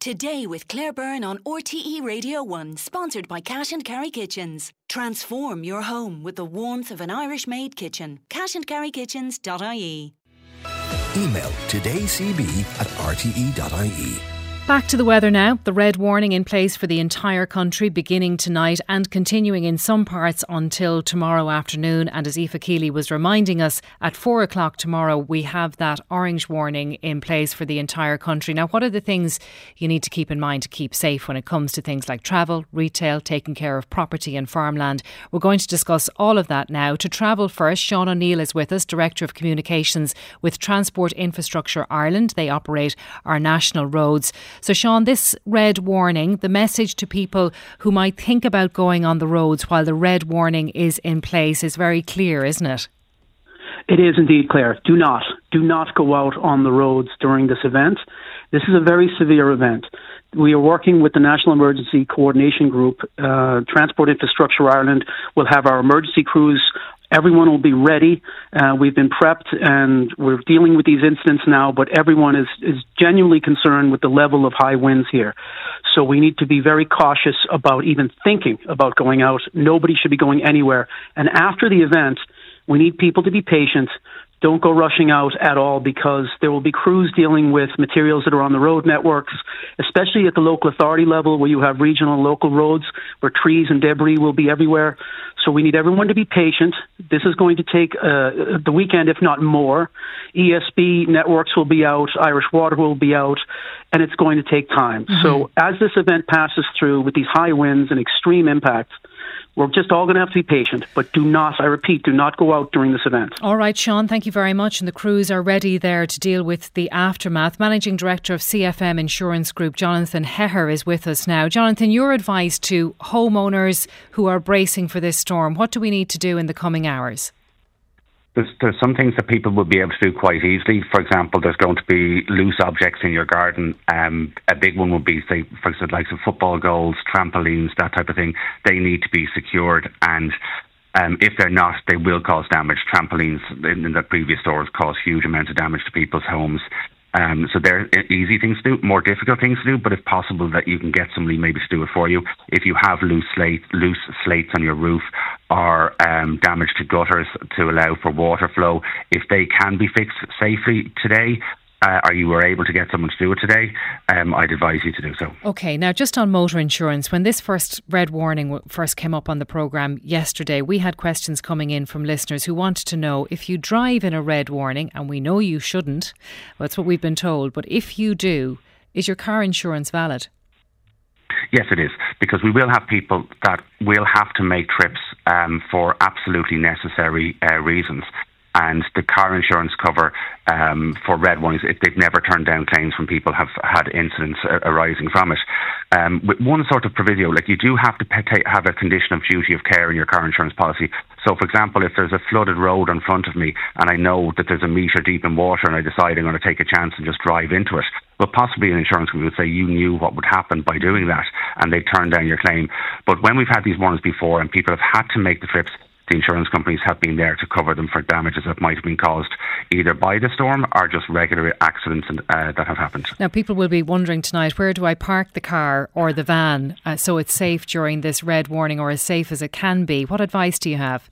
Today with Claire Byrne on RTE Radio 1, sponsored by Cash and Carry Kitchens. Transform your home with the warmth of an Irish-made kitchen. cashandcarrykitchens.ie. Email todaycb@rte.ie. Back to the weather now. The red warning in place for the entire country beginning tonight and continuing in some parts until tomorrow afternoon. And as Aoife Keeley was reminding us, at 4 o'clock tomorrow we have that orange warning in place for the entire country. Now, what are the things you need to keep in mind to keep safe when it comes to things like travel, retail, taking care of property and farmland? We're going to discuss all of that now. To travel first, Sean O'Neill is with us, Director of Communications with Transport Infrastructure Ireland. They operate our national roads. So Sean, this red warning, the message to people who might think about going on the roads while the red warning is in place is very clear, isn't it? It is indeed, Claire. Do not go out on the roads during this event. This is a very severe event. We are working with the National Emergency Coordination Group. Transport Infrastructure Ireland will have our emergency crews. Everyone will be ready. We've been prepped and we're dealing with these incidents now, but everyone is genuinely concerned with the level of high winds here. So we need to be very cautious about even thinking about going out. Nobody should be going anywhere. And after the event, we need people to be patient. Don't go rushing out at all, because there will be crews dealing with materials that are on the road networks, especially at the local authority level where you have regional and local roads where trees and debris will be everywhere. So we need everyone to be patient. This is going to take the weekend, if not more. ESB networks will be out, Irish Water will be out, and it's going to take time. Mm-hmm. So as this event passes through with these high winds and extreme impacts, we're just all going to have to be patient, but do not go out during this event. All right, Sean, thank you very much. And the crews are ready there to deal with the aftermath. Managing Director of CFM Insurance Group, Jonathan Heher, is with us now. Jonathan, your advice to homeowners who are bracing for this storm, what do we need to do in the coming hours? There's some things that people will be able to do quite easily. For example, there's going to be loose objects in your garden. A big one would be, say, for instance, like some football goals, trampolines, that type of thing. They need to be secured, and if they're not, they will cause damage. Trampolines in the previous stores caused huge amounts of damage to people's homes. So they're easy things to do, more difficult things to do, but if possible that you can get somebody maybe to do it for you. If you have loose slates on your roof or damage to gutters to allow for water flow, if they can be fixed safely today, or you were able to get someone to do it today, I'd advise you to do so. OK, now just on motor insurance, when this first red warning first came up on the programme yesterday, we had questions coming in from listeners who wanted to know, if you drive in a red warning, and we know you shouldn't, that's what we've been told, but if you do, is your car insurance valid? Yes, it is, because we will have people that will have to make trips for absolutely necessary reasons. And the car insurance cover for red warnings, if they've never turned down claims from people have had incidents arising from it. With one sort of proviso, like you do have to have a condition of duty of care in your car insurance policy. So, for example, if there's a flooded road in front of me and I know that there's a metre deep in water and I decide I'm going to take a chance and just drive into it, well, possibly an insurance company would say you knew what would happen by doing that and they turn down your claim. But when we've had these warnings before and people have had to make the trips, the insurance companies have been there to cover them for damages that might have been caused either by the storm or just regular accidents that have happened. Now, people will be wondering tonight, where do I park the car or the van so it's safe during this red warning, or as safe as it can be? What advice do you have?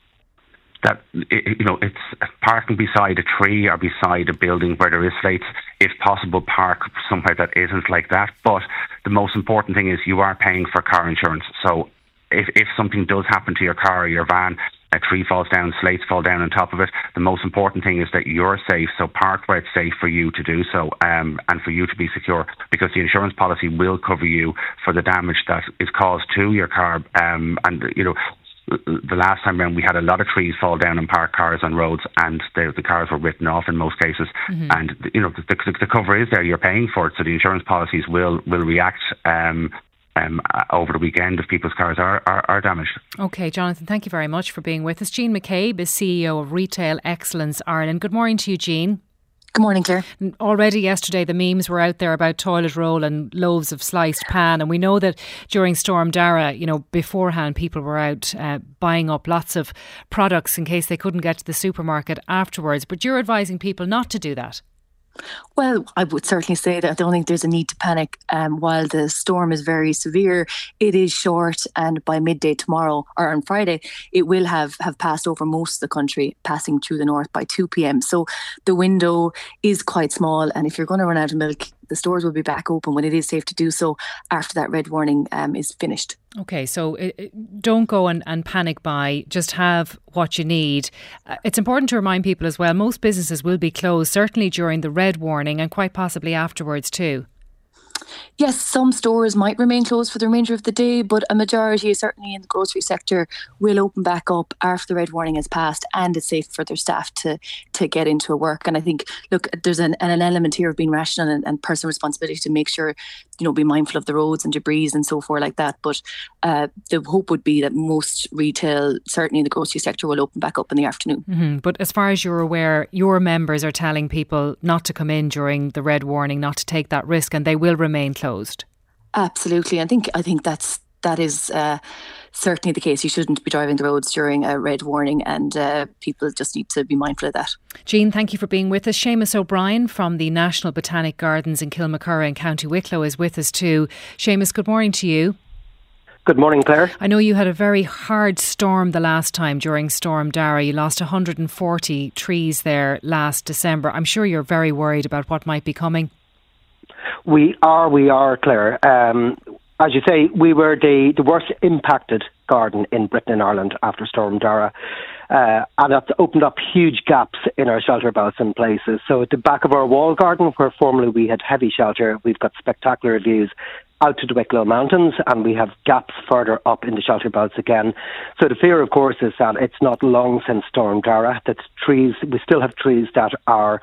That, it's parking beside a tree or beside a building where there is slates. If possible, park somewhere that isn't like that. But the most important thing is you are paying for car insurance. So if something does happen to your car or your van, a tree falls down, slates fall down on top of it, the most important thing is that you're safe. So park where it's safe for you to do so, and for you to be secure, because the insurance policy will cover you for the damage that is caused to your car. The last time around we had a lot of trees fall down and parked cars on roads, and the cars were written off in most cases. Mm-hmm. And the cover is there, you're paying for it, so the insurance policies will react over the weekend if people's cars are damaged. OK, Jonathan, thank you very much for being with us. Jean McCabe is CEO of Retail Excellence Ireland. Good morning to you, Jean. Good morning, Claire. Already yesterday the memes were out there about toilet roll and loaves of sliced pan, and we know that during Storm Dara, beforehand people were out buying up lots of products in case they couldn't get to the supermarket afterwards, but you're advising people not to do that. Well, I would certainly say that I don't think there's a need to panic. While the storm is very severe, it is short, and by midday tomorrow or on Friday, it will have passed over most of the country, passing through the north by 2 p.m. So the window is quite small, and if you're going to run out of milk, the stores will be back open when it is safe to do so after that red warning is finished. Okay, so don't go and panic buy, just have what you need. It's important to remind people as well, most businesses will be closed, certainly during the red warning and quite possibly afterwards too. Yes, some stores might remain closed for the remainder of the day, but a majority, certainly in the grocery sector, will open back up after the red warning has passed and it's safe for their staff to get into work. And I think, look, there's an element here of being rational and personal responsibility to make sure, be mindful of the roads and debris and so forth like that. But the hope would be that most retail, certainly in the grocery sector, will open back up in the afternoon. Mm-hmm. But as far as you're aware, your members are telling people not to come in during the red warning, not to take that risk, and they will remain closed. Absolutely. I think that is certainly the case. You shouldn't be driving the roads during a red warning, and people just need to be mindful of that. Jean, thank you for being with us. Seamus O'Brien from the National Botanic Gardens in Kilmacurra in County Wicklow is with us too. Seamus, good morning to you. Good morning, Claire. I know you had a very hard storm the last time during Storm Dara. You lost 140 trees there last December. I'm sure you're very worried about what might be coming. We are, Claire. As you say, we were the worst impacted garden in Britain and Ireland after Storm Dara. And that's opened up huge gaps in our shelter bouts in places. So at the back of our wall garden, where formerly we had heavy shelter, we've got spectacular views out to the Wicklow Mountains, and we have gaps further up in the shelter bouts again. So the fear, of course, is that it's not long since Storm Dara, that we still have trees that are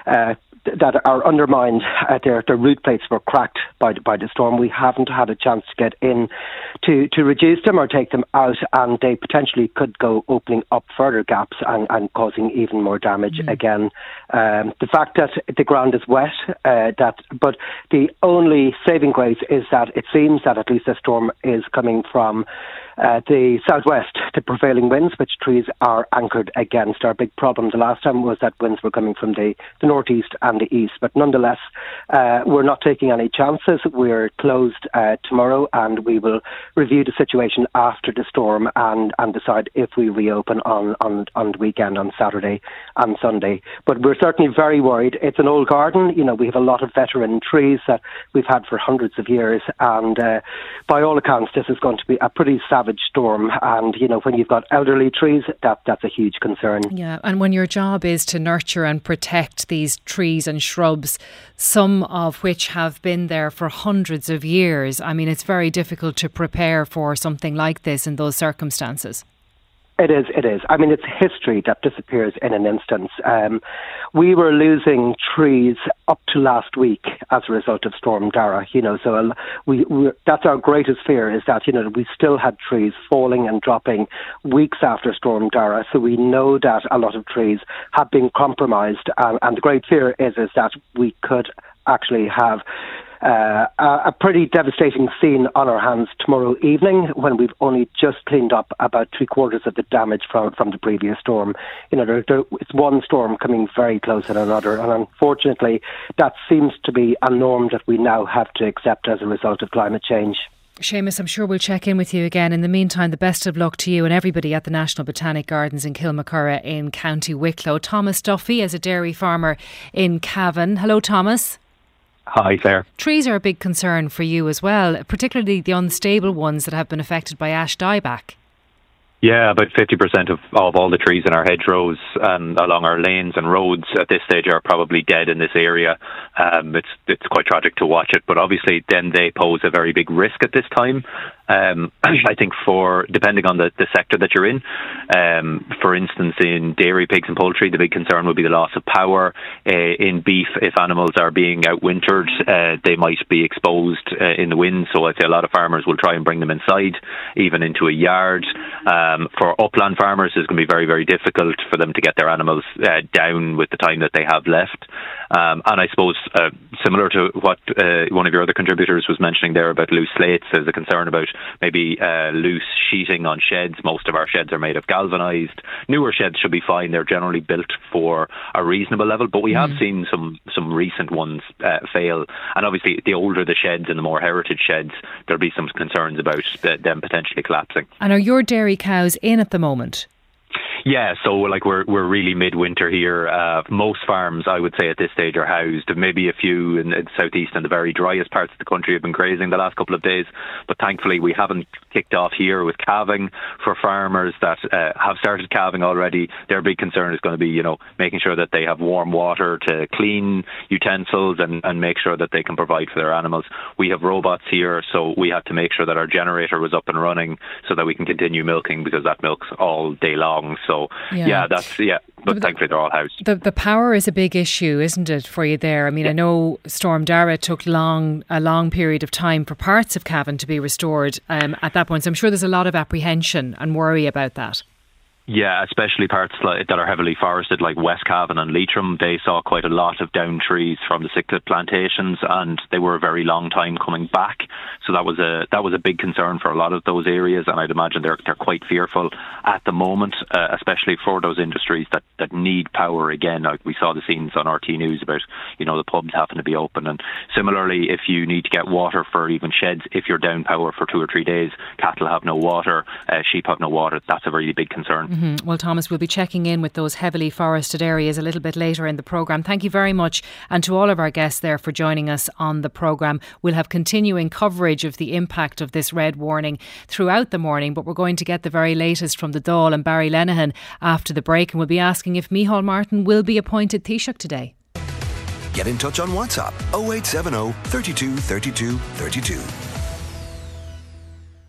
undermined. Their root plates were cracked by the storm. We haven't had a chance to get in to reduce them or take them out, and they potentially could go opening up further gaps and causing even more damage again. The fact that the ground is wet, but the only saving grace is that it seems that at least the storm is coming from the southwest, the prevailing winds, which trees are anchored against. Our big problem the last time was that winds were coming from the northeast and the east. But nonetheless, we're not taking any chances. We're closed tomorrow, and we will review the situation after the storm and decide if we reopen on the weekend, on Saturday and Sunday. But we're certainly very worried. It's an old garden. We have a lot of veteran trees that we've had for hundreds of years, and by all accounts, this is going to be a pretty savage storm. And when you've got elderly trees, that's a huge concern. Yeah, and when your job is to nurture and protect these trees and shrubs, some of which have been there for hundreds of years, I mean, it's very difficult to prepare for something like this in those circumstances. It is. I mean, it's history that disappears in an instant. We were losing trees up to last week as a result of Storm Dara, so that's our greatest fear, is that, we still had trees falling and dropping weeks after Storm Dara. So we know that a lot of trees have been compromised. And the great fear is that we could actually have a pretty devastating scene on our hands tomorrow evening, when we've only just cleaned up about 3/4 of the damage from the previous storm. It's one storm coming very close to another, and unfortunately that seems to be a norm that we now have to accept as a result of climate change. Seamus, I'm sure we'll check in with you again. In the meantime, the best of luck to you and everybody at the National Botanic Gardens in Kilmacurra in County Wicklow. Thomas Duffy is a dairy farmer in Cavan. Hello, Thomas. Hi, Claire. Trees are a big concern for you as well, particularly the unstable ones that have been affected by ash dieback. Yeah, about 50% of all the trees in our hedgerows and along our lanes and roads at this stage are probably dead in this area. It's quite tragic to watch it, but obviously then they pose a very big risk at this time. I think depending on the sector that you're in, for instance, in dairy, pigs and poultry, the big concern would be the loss of power. In beef, if animals are being outwintered, they might be exposed in the wind. So I'd say a lot of farmers will try and bring them inside, even into a yard. For upland farmers, it's going to be very, very difficult for them to get their animals down with the time that they have left. And I suppose, similar to what one of your other contributors was mentioning there about loose slates, there's a concern about maybe loose sheeting on sheds. Most of our sheds are made of galvanised. Newer sheds should be fine. They're generally built for a reasonable level, but we have seen some recent ones fail. And obviously, the older the sheds and the more heritage sheds, there'll be some concerns about them potentially collapsing. And are your dairy cows in at the moment? Yeah, so like we're really midwinter here. Most farms, I would say, at this stage are housed. Maybe a few in the southeast and the very driest parts of the country have been grazing the last couple of days. But thankfully, we haven't kicked off here with calving. For farmers that have started calving already, their big concern is going to be, making sure that they have warm water to clean utensils and make sure that they can provide for their animals. We have robots here, so we had to make sure that our generator was up and running so that we can continue milking, because that milks all day long. So but thankfully they're all housed. The power is a big issue, isn't it, for you there? I mean, I know Storm Dara took a long period of time for parts of Cavan to be restored at that point. So I'm sure there's a lot of apprehension and worry about that. Yeah, especially parts that are heavily forested, like West Cavan and Leitrim. They saw quite a lot of down trees from the cichlid plantations, and they were a very long time coming back. So that was a big concern for a lot of those areas, and I'd imagine they're quite fearful at the moment, especially for those industries that need power again. Like we saw the scenes on RT News about the pubs having to be open, and similarly, if you need to get water for even sheds, if you're down power for 2 or 3 days, cattle have no water, sheep have no water. That's a really big concern. Mm-hmm. Well, Thomas, we'll be checking in with those heavily forested areas a little bit later in the programme. Thank you very much, and to all of our guests there for joining us on the programme. We'll have continuing coverage of the impact of this red warning throughout the morning, but we're going to get the very latest from the Dáil and Barry Lenihan after the break, and we'll be asking if Micheál Martin will be appointed Taoiseach today. Get in touch on WhatsApp 0870 32 32 32.